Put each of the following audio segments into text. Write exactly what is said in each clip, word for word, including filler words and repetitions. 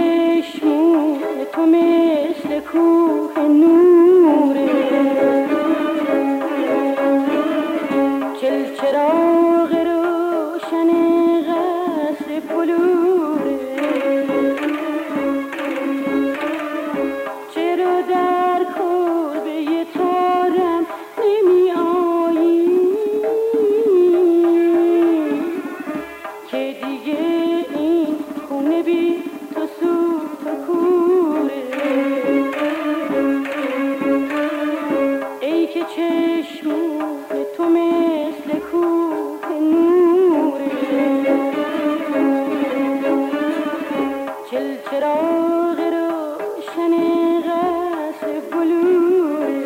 چشمون تو مثل کوه نوره، چل چراغ روشن قصر بلوره، چرا در کلبه تارم نمی آیی که دیگه این خونه بی تو سوت و کوره. ای که چشمون تو مثل کوه نوره، چل چراغ روشن قصر بلوره.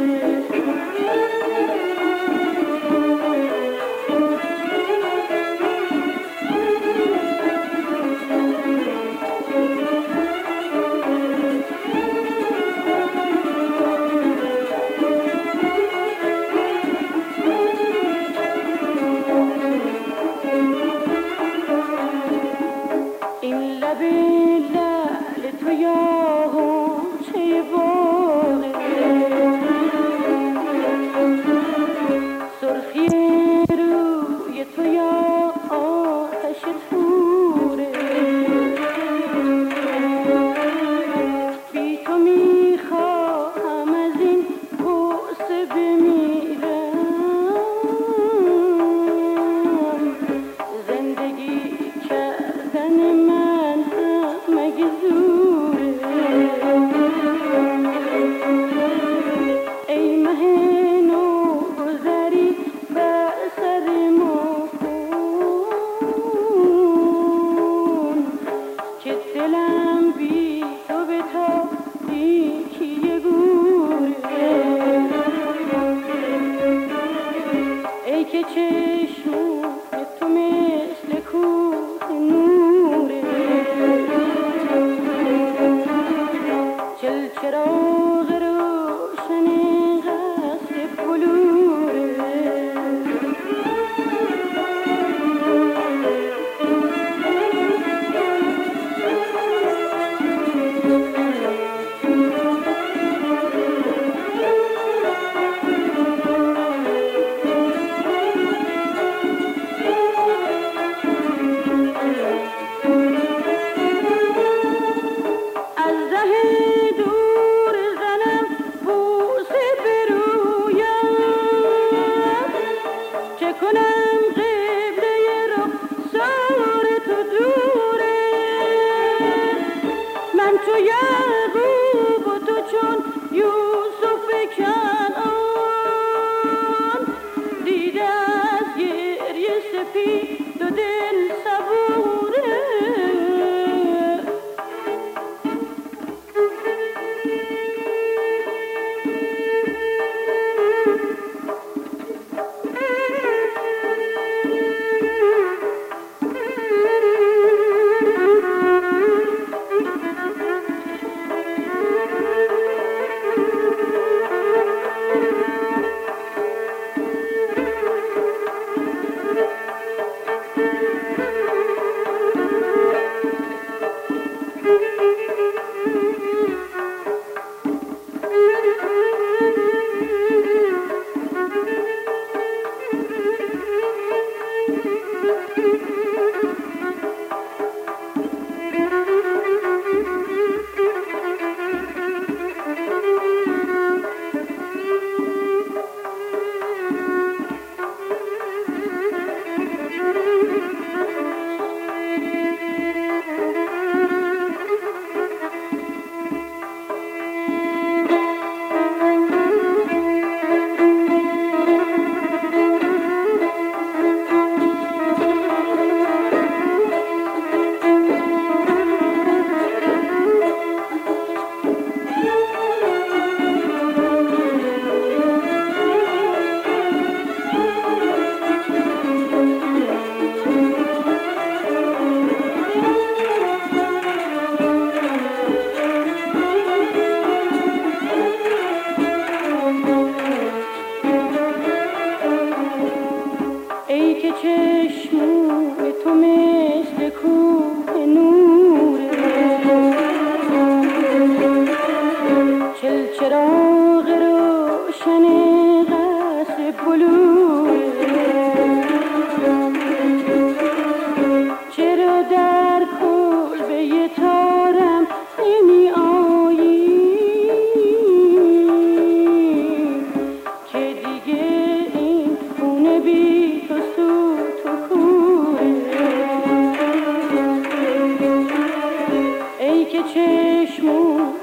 این لب لعل تو یا غنچه باغه، سرخی روی تو یا آتش توره، بی تو میخواهم از این غصه بمیرم، زندگی کردن من هم مگه زوره. ای مه نو گذری بر سر ما کن که دلم بی تو به تاریکی گوره. ای که چشمون تو مثل کوه نوره، چل چراغ روشن قصر بلوره. از ره دور زنم بوسه به رویم، چه کنم قبله رخسار تو دوره. من چو یعقوب و تو چون یوسف کنعان، دیده از گریه سپید و دل صبوره. چشمون